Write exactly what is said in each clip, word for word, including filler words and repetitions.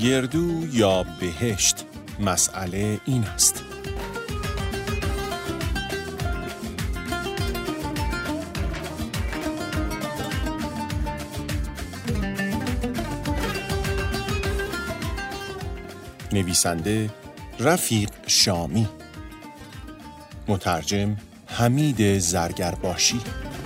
گردو یا بهشت؟ مسئله این است. نویسنده رفیق شامی، مترجم حمید زرگرباشی.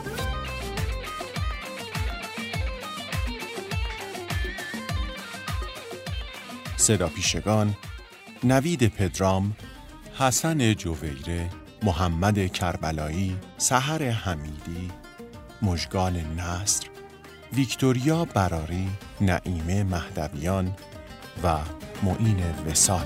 صدا پیشگان: نوید پدرام، حسن جویره، محمد کربلایی، سحر حمیدی، مژگان نصر، ویکتوریا براری، نعیمه مهدویان و معین وصال.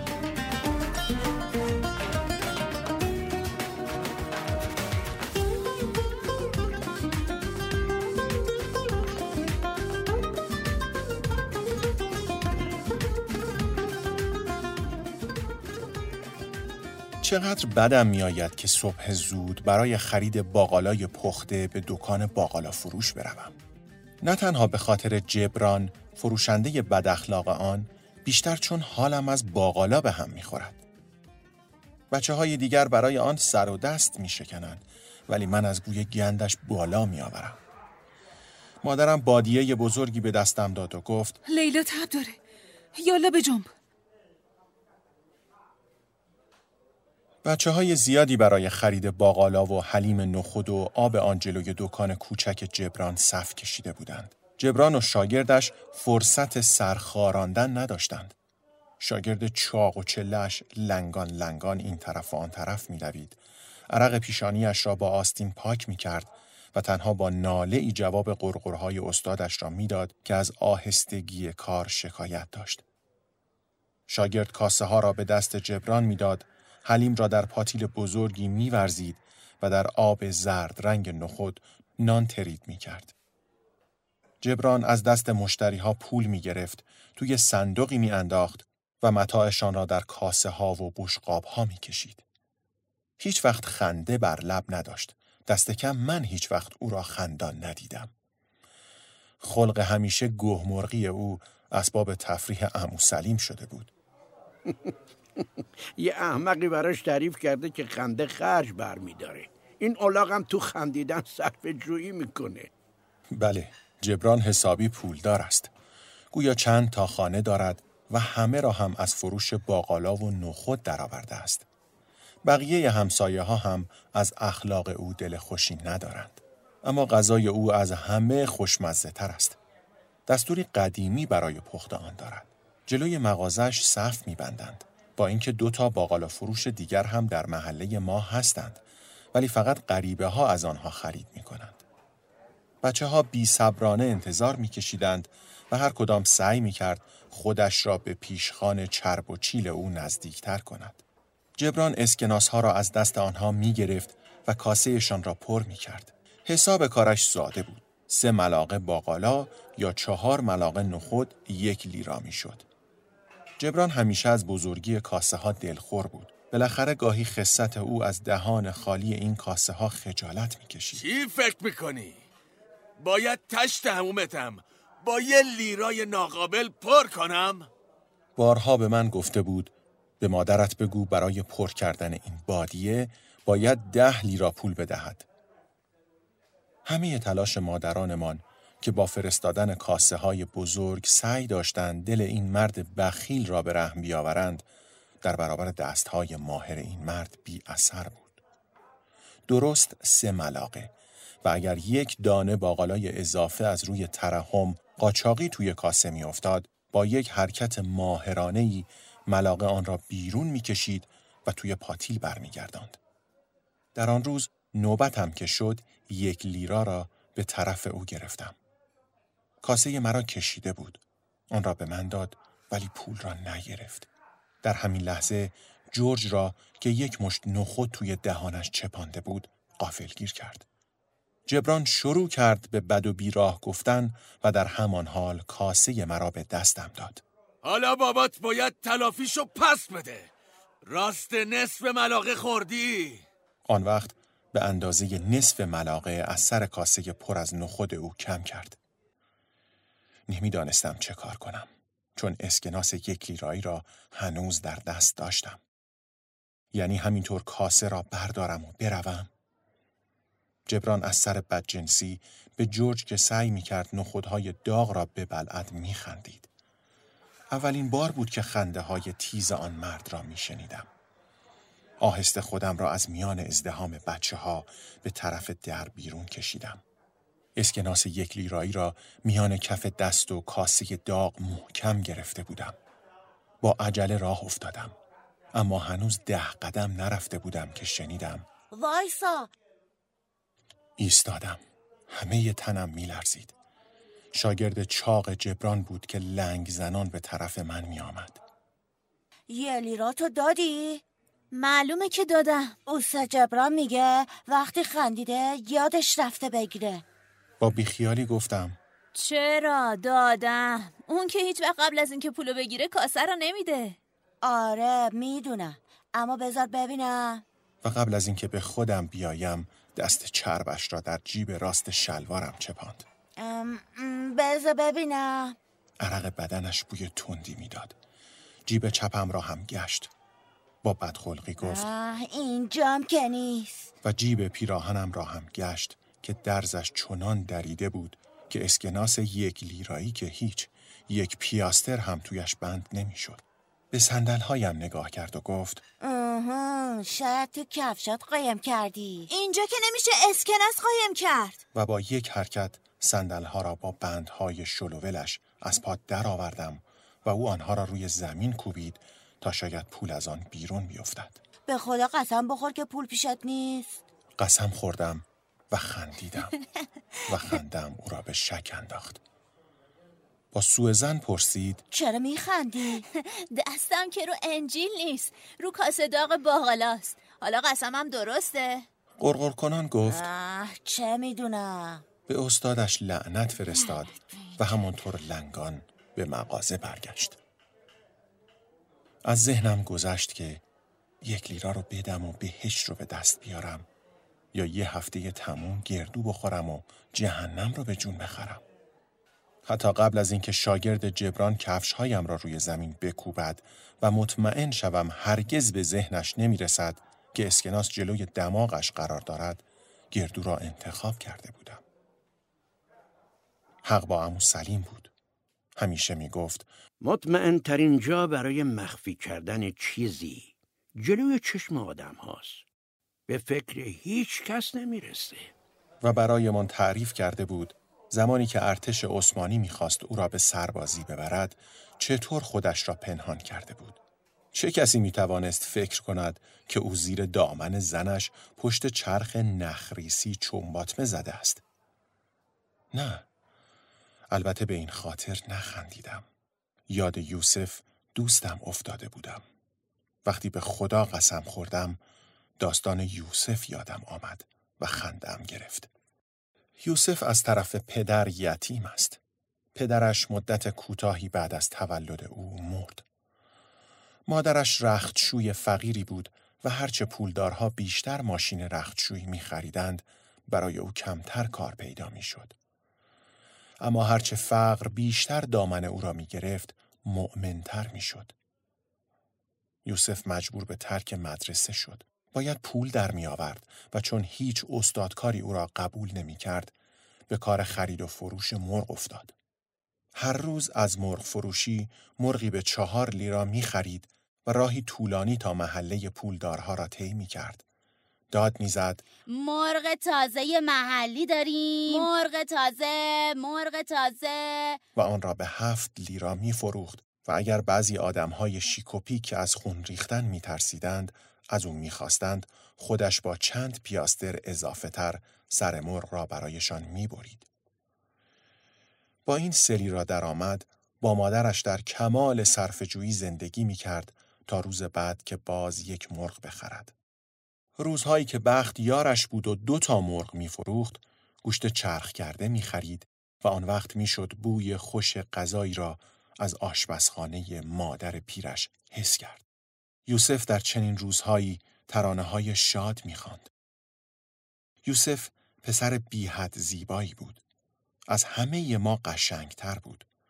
چقدر بدم می آید که صبح زود برای خرید باقالای پخته به دکان باقالا فروش بروم. نه تنها به خاطر جبران، فروشنده بد اخلاق آن، بیشتر چون حالم از باقالا به هم می خورد. بچه های دیگر برای آن سر و دست می شکنند، ولی من از گوی گندش بالا می آورم. مادرم بادیه بزرگی به دستم داد و گفت: لیلا تب داره، یالا بجنب. بچه های زیادی برای خرید باقالا و حلیم نخود و آب آن جلوی دکان کوچک جبران صف کشیده بودند. جبران و شاگردش فرصت سرخاراندن نداشتند. شاگرد چاق و چله‌اش لنگان لنگان این طرف و آن طرف می دوید. عرق پیشانیش را با آستین پاک می کرد و تنها با ناله ای جواب غرغرهای استادش را می داد که از آهستگی کار شکایت داشت. شاگرد کاسه ها را به دست جبران می داد، حلیم را در پاتیل بزرگی می ورزید و در آب زرد رنگ نخود نان ترید می کرد. جبران از دست مشتری ها پول می گرفت، توی صندوقی می انداخت و متاعشان را در کاسه ها و بشقاب ها می کشید. هیچ وقت خنده بر لب نداشت. دست کم من هیچ وقت او را خندان ندیدم. خلق همیشه گهمرغی او اسباب تفریح عمو سلیم شده بود. یه احمقی براش تعریف کرده که خنده خرج بر می داره. این الاغم تو خندیدن صرفه جویی میکنه. بله، جبران حسابی پولدار است. گویا چند تا خانه دارد و همه را هم از فروش باقالا و نخود درآورده است. بقیه همسایه ها هم از اخلاق او دل خوشی ندارند. اما غذای او از همه خوشمزه تر است. دستوری قدیمی برای پخت آن دارد. جلوی مغازش صف می‌بندند. با اینکه دو تا باقالا فروش دیگر هم در محله ما هستند، ولی فقط غریبه ها از آنها خرید می‌کنند. بچه ها بی صبرانه انتظار می‌کشیدند و هر کدام سعی می‌کرد خودش را به پیشخوان چرب و چیل او نزدیکتر کند. جبران اسکناس ها را از دست آنها می‌گرفت و کاسهشان را پر می‌کرد. حساب کارش ساده بود. سه ملاقه باقالا یا چهار ملاقه نخود یک لیرا می‌شد. جبران همیشه از بزرگی کاسه ها دلخور بود. بالاخره گاهی خست او از دهان خالی این کاسه ها خجالت می‌کشید. چی فکر می‌کنی؟ باید تشت همومتم با یه لیرای ناقابل پر کنم؟ بارها به من گفته بود به مادرت بگو برای پر کردن این بادیه باید ده لیرا پول بدهد. همه تلاش مادرانمان که با فرستادن کاسه های بزرگ سعی داشتند دل این مرد بخیل را به رحم بیاورند، در برابر دست های ماهر این مرد بی اثر بود. درست سه ملاقه و اگر یک دانه باقالای اضافه از روی ترحم قاچاقی توی کاسه می افتاد، با یک حرکت ماهرانه‌ای ملاقه آن را بیرون می کشید و توی پاتیل برمی گرداند. در آن روز نوبتم که شد یک لیرا را به طرف او گرفتم. کاسه مرا کشیده بود. آن را به من داد ولی پول را نگرفت. در همین لحظه جورج را که یک مشت نخود توی دهانش چپانده بود غافلگیر کرد. جبران شروع کرد به بد و بیراه گفتن و در همان حال کاسه مرا به دستم داد. حالا بابات باید تلافیشو پس بده. راست نصف ملاقه خوردی؟ آن وقت به اندازه نصف ملاقه از سر کاسه پر از نخود او کم کرد. نمیدانستم چه کار کنم. چون اسکناس یک لیرایی را هنوز در دست داشتم. یعنی همینطور کاسه را بردارم و بروم. جبران از سر بدجنسی به جورج که سعی می‌کرد نخودهای داغ را ببلعد می‌خندید. اولین بار بود که خنده های تیز آن مرد را می‌شنیدم. آهسته خودم را از میان ازدحام بچه ها به طرف در بیرون کشیدم. اسکناس یک لیرایی را میان کف دست و کاسه داغ محکم گرفته بودم. با عجله راه افتادم. اما هنوز ده قدم نرفته بودم که شنیدم وایسا. ایستادم. همه تنم میلرزید. شاگرد چاق جبران بود که لنگ زنان به طرف من می آمد. یه لیراتو دادی؟ معلومه که دادم. اوستا جبران میگه وقتی خندیده یادش رفته بگیره. با بیخیالی گفتم چرا دادم؟ اون که هیچ وقت قبل از اینکه پولو بگیره کاسه رو نمیده. آره میدونم، اما بذار ببینم. و قبل از اینکه به خودم بیایم دست چربش را در جیب راست شلوارم چپاند. ام، ام، بذار ببینم. عرق بدنش بوی تندی میداد. جیب چپم را هم گشت. با بدخلقی گفت اینجام که نیست. و جیب پیراهنم را هم گشت که درزش چنان دریده بود که اسکناس یک لیرایی که هیچ، یک پیاستر هم تویش بند نمیشد. به صندل‌هایم نگاه کرد و گفت آها، شاید تو کفشات قایم کردی. اینجا که نمیشه اسکناس قایم کرد. و با یک حرکت صندل‌ها را با بندهای شلوولش از پا در آوردم و او آنها را روی زمین کوبید تا شاید پول از آن بیرون بیفتد. به خدا قسم بخور که پول پیشت نیست. قسم خوردم و خندیدم و خندم او را به شک انداخت. با سوءظن پرسید چرا میخندی؟ دستم که رو انجیل نیست، رو کاسه داغ باقلاست. حالا قسمم درسته؟ قرقر کنان گفت چه میدونم. به استادش لعنت فرستاد و همانطور لنگان به مغازه برگشت. از ذهنم گذشت که یک لیرا رو بدم و بهشت رو به دست بیارم یا یه هفته تموم گردو بخورم و جهنم رو به جون بخرم. حتی قبل از اینکه شاگرد جبران کفشهایم را روی زمین بکوبد و مطمئن شوم هرگز به ذهنش نمیرسد که اسکناس جلوی دماغش قرار دارد، گردو را انتخاب کرده بودم. حق با عمو سلیم بود. همیشه می گفت مطمئن ترین جا برای مخفی کردن چیزی جلوی چشم آدم هاست. به فکر هیچ کس نمیرسه. و برای من تعریف کرده بود زمانی که ارتش عثمانی میخواست او را به سربازی ببرد چطور خودش را پنهان کرده بود. چه کسی میتوانست فکر کند که او زیر دامن زنش پشت چرخ نخریسی چنباتمه زده است؟ نه، البته به این خاطر نخندیدم. یاد یوسف دوستم افتاده بودم. وقتی به خدا قسم خوردم داستان یوسف یادم آمد و خندم گرفت. یوسف از طرف پدر یتیم است. پدرش مدت کوتاهی بعد از تولد او مرد. مادرش رختشوی فقیری بود و هرچه پولدارها بیشتر ماشین رختشویی می خریدند برای او کمتر کار پیدا می شد. اما هرچه فقر بیشتر دامن او را می گرفت مؤمنتر می شد. یوسف مجبور به ترک مدرسه شد. باید پول در می آورد و چون هیچ استادکاری او را قبول نمی کرد به کار خرید و فروش مرغ افتاد. هر روز از مرغ فروشی مرغی به چهار لیرا می خرید و راهی طولانی تا محله پولدارها را طی می کرد. داد می زد مرغ تازه محلی داریم، مرغ تازه، مرغ تازه، و آن را به هفت لیرا می فروخت و اگر بعضی آدمهای شیکوپی که از خون ریختن می ترسیدند از اون می خواستند خودش با چند پیاستر اضافه تر سر مرغ را برایشان می برید. با این سری را درآمد با مادرش در کمال صرفه‌جویی زندگی می کرد تا روز بعد که باز یک مرغ بخرد. روزهایی که بخت یارش بود و دو تا مرغ می فروخت گوشت چرخ کرده می خرید و آن وقت می شد بوی خوش غذایی را از آشپزخانه مادر پیرش حس کرد. یوسف در چنین روزهایی ترانه‌های شاد می‌خواند. یوسف پسر بی‌حد زیبایی بود. از همه ما قشنگتر بود.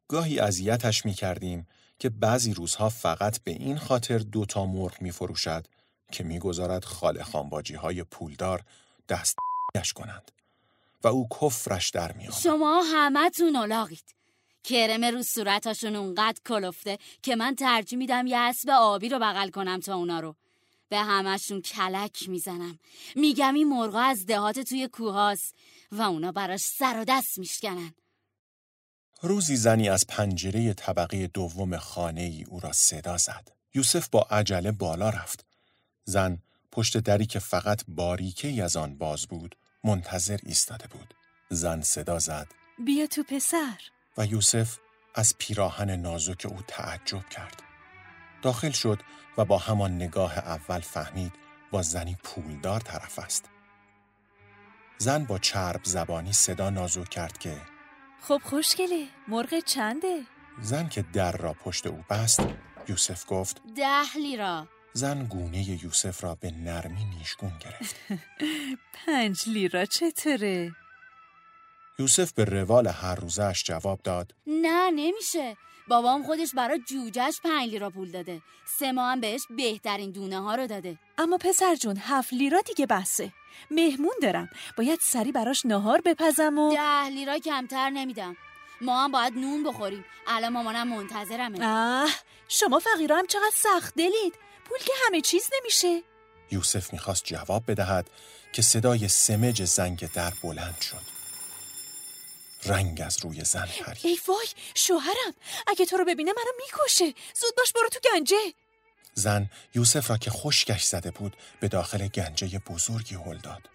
گاهی اذیتش می کردیم که بعضی روزها فقط به این خاطر دوتا مرغ می فروشد که می گذارد خاله خانباجی های پولدار دست گش کنند و او کفرش در می آمد. شما همه تون الاغید. کرم رو صورتاشون اونقدر کلفته که من ترجیح میدم یه اسب آبی رو بغل کنم تا اونا رو. به همشون کلک میزنم. میگم این مرغا از دهات توی کوهاست و اونا براش سر و دست میشکنن. روزی زنی از پنجره طبقه دوم خانه ای او را صدا زد. یوسف با عجله بالا رفت. زن پشت دری که فقط باریکه‌ای از آن باز بود منتظر ایستاده بود. زن صدا زد: بیا تو پسر. و یوسف از پیراهن نازک او تعجب کرد. داخل شد و با همان نگاه اول فهمید با زنی پولدار طرف است. زن با چرب زبانی صدا نازک کرد که خب خوشگله، مرغ چنده؟ زن که در را پشت او بست، یوسف گفت ده لیرا. زن گونه یوسف را به نرمی نیشگون گرفت. پنج لیرا چطوره؟ یوسف به روال هر روزش جواب داد نه نمیشه. بابام خودش برای جوجهش پنج لیرا پول داده. سه ماه هم بهش بهترین دونه ها رو داده. اما پسر جون هفت لیرا دیگه بسه. مهمون دارم، باید سری براش نهار بپزم و ده لیرا کمتر نمیدم. ما هم باید نون بخوریم. الان مامانم منتظرمه. آه، شما فقیرا هم چقدر سخت دلید. پول که همه چیز نمیشه. یوسف میخواست جواب بدهد که صدای سمج زنگ در بلند شد. رنگ از روی زن پرید. ای وای، شوهرم اگه تو رو ببینه منو میکشه. زود باش برو تو گنجه. زن یوسف را که خشکش زده بود به داخل گنجه بزرگی هل داد.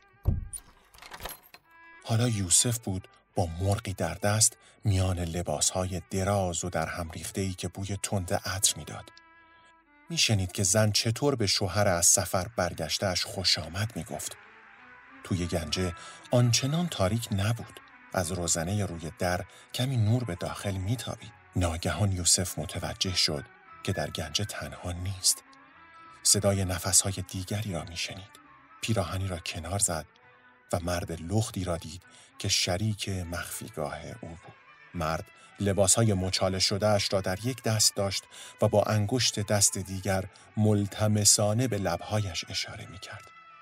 حالا یوسف بود با مرغی در دست میان لباسهای دراز و در هم ریخته‌ای که بوی تند عطر میداد. میشنید که زن چطور به شوهر از سفر برگشته‌اش خوش آمد میگفت. توی گنجه آنچنان تاریک نبود. از روزنه روی در کمی نور به داخل میتابید. ناگهان یوسف متوجه شد که در گنجه تنها نیست. صدای نفسهای دیگری را میشنید. پیراهنی را کنار زد و مرد لختی را دید که شریک مخفیگاه او بود. مرد لباسهای مچاله شده‌اش را در یک دست داشت و با انگشت دست دیگر ملتمسانه به لبهایش اشاره میکرد.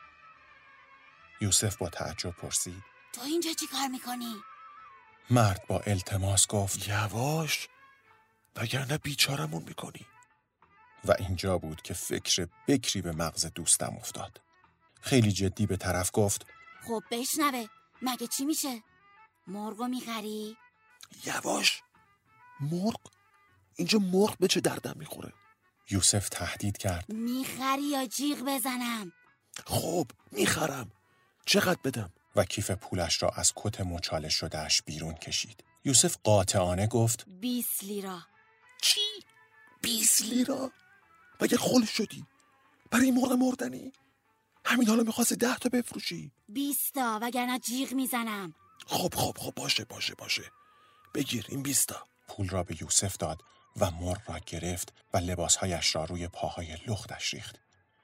یوسف با تعجب پرسید: تو اینجا چی کار میکنی؟ مرد با التماس گفت: یواش، وگرنه بیچارمون میکنی. و اینجا بود که فکر بکری به مغز دوستم افتاد. خیلی جدی به طرف گفت: خب بشنوه، مگه چی میشه؟ مرغو میخری؟ یواش، مرغ؟ اینجا مرغ به چه دردم میخوره؟ یوسف تهدید کرد: میخری یا جیغ بزنم؟ خب میخرم. چقدر بدم؟ و کیف پولش را از کت مچاله شدهش بیرون کشید. یوسف قاطعانه گفت: بیست لیرا. چی؟ بیست لیرا؟ مگه خل شدی؟ برای مرغ مردنی؟ همین حالا میخواستی ده تا بفروشی؟ بیستا، وگرنه جیغ میزنم. خب خب خب باشه باشه باشه، بگیر این بیستا. پول را به یوسف داد و مرغ را گرفت و لباسهایش را روی پاهای لختش ریخت.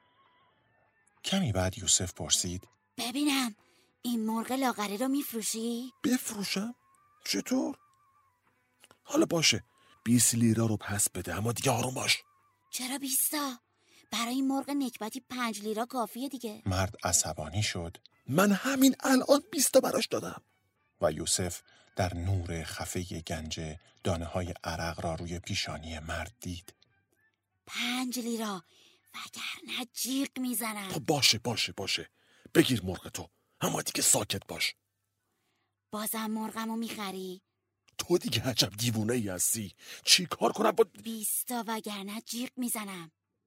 کمی بعد یوسف پرسید: ببینم این مرغ لاغری رو میفروشی؟ بفروشم؟ چطور؟ حالا باشه، بیست لیرا رو پس بده، اما دیگه آروم باش. چرا بیستا؟ برای این مرغ نکبتی پنج لیرا کافیه دیگه. مرد عصبانی شد. من همین الان بیستا براش دادم. و یوسف در نور خفه گنجه دانه های عرق را روی پیشانی مرد دید. پنج لیرا، وگرنه جیغ میزنم. خب باشه باشه باشه، بگیر مرغ تو، اما دیگه ساکت باش. بازم مرغمو میخری؟ تو دیگه عجب دیوونه ای هستی. چی کار کنم با بیستا، وگرنه جیغ میزنم.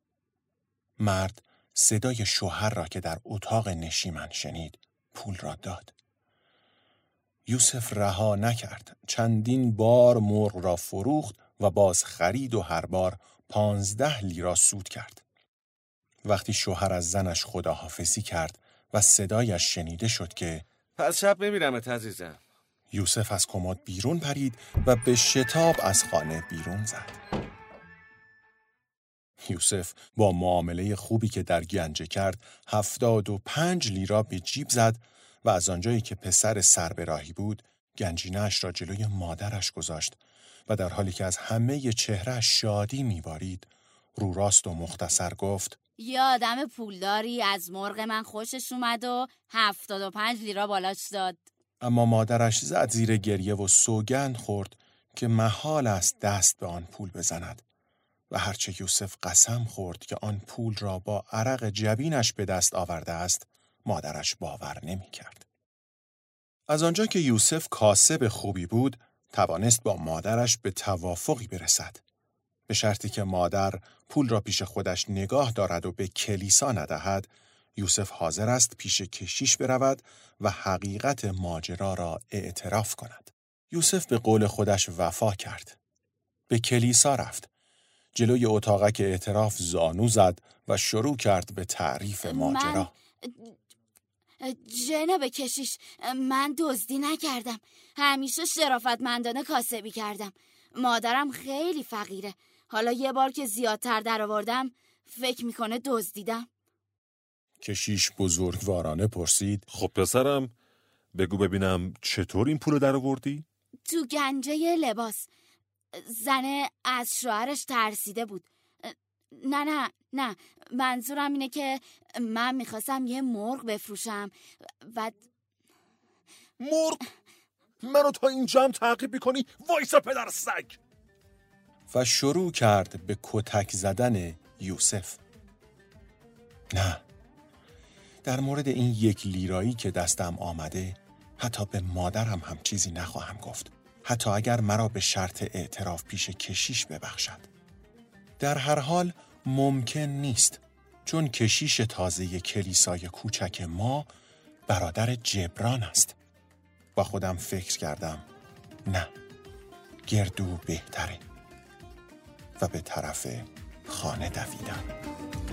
مرد صدای شوهر را که در اتاق نشیمن شنید پول را داد. یوسف رها نکرد. چندین بار مرغ را فروخت و باز خرید و هر بار پانزده لیرا سود کرد. وقتی شوهر از زنش خداحافظی کرد و صدایش شنیده شد که پس شب میمیرمت عزیزم، یوسف از کمد بیرون پرید و به شتاب از خانه بیرون زد. یوسف با معامله خوبی که در گنجه کرد هفتاد و پنج لیرا به جیب زد و از آنجایی که پسر سر به راهی بود گنجینه‌اش را جلوی مادرش گذاشت و در حالی که از همه چهره شادی می‌بارید، رو راست و مختصر گفت: یه آدم پولداری از مرغ من خوشش اومد و هفتاد و پنج لیرا بالاش داد. اما مادرش زد زیر گریه و سوگند خورد که محال است دست به آن پول بزند و هرچه یوسف قسم خورد که آن پول را با عرق جبینش به دست آورده است، مادرش باور نمی کرد. از آنجا که یوسف کاسب خوبی بود، توانست با مادرش به توافقی برسد. به شرطی که مادر پول را پیش خودش نگاه دارد و به کلیسا ندهد، یوسف حاضر است پیش کشیش برود و حقیقت ماجرا را اعتراف کند. یوسف به قول خودش وفا کرد. به کلیسا رفت. جلوی اتاقک اعتراف زانو زد و شروع کرد به تعریف ماجرا. من... جناب کشیش، من دزدی نکردم. همیشه شرافتمندانه کاسبی کردم. مادرم خیلی فقیره. حالا یه بار که زیادتر در آوردم فکر میکنه دزدیدم. کشیش بزرگوارانه پرسید: خب پسرم، بگو ببینم چطور این پول در آوردی؟ تو گنجه لباس. زنه از شوهرش ترسیده بود. نه نه نه منظورم اینه که من میخواستم یه مرغ بفروشم و مرغ؟ منو تا اینجا هم تعقیب میکنی؟ وایسا پدر سگ! و شروع کرد به کتک زدن یوسف. نه، در مورد این یک لیرایی که دستم آمده حتی به مادرم هم چیزی نخواهم گفت، حتی اگر مرا به شرط اعتراف پیش کشیش ببخشد. در هر حال ممکن نیست، چون کشیش تازه کلیسای کوچک ما برادر جبران است. با خودم فکر کردم نه، گردو بهتره و به طرف خانه دویدم.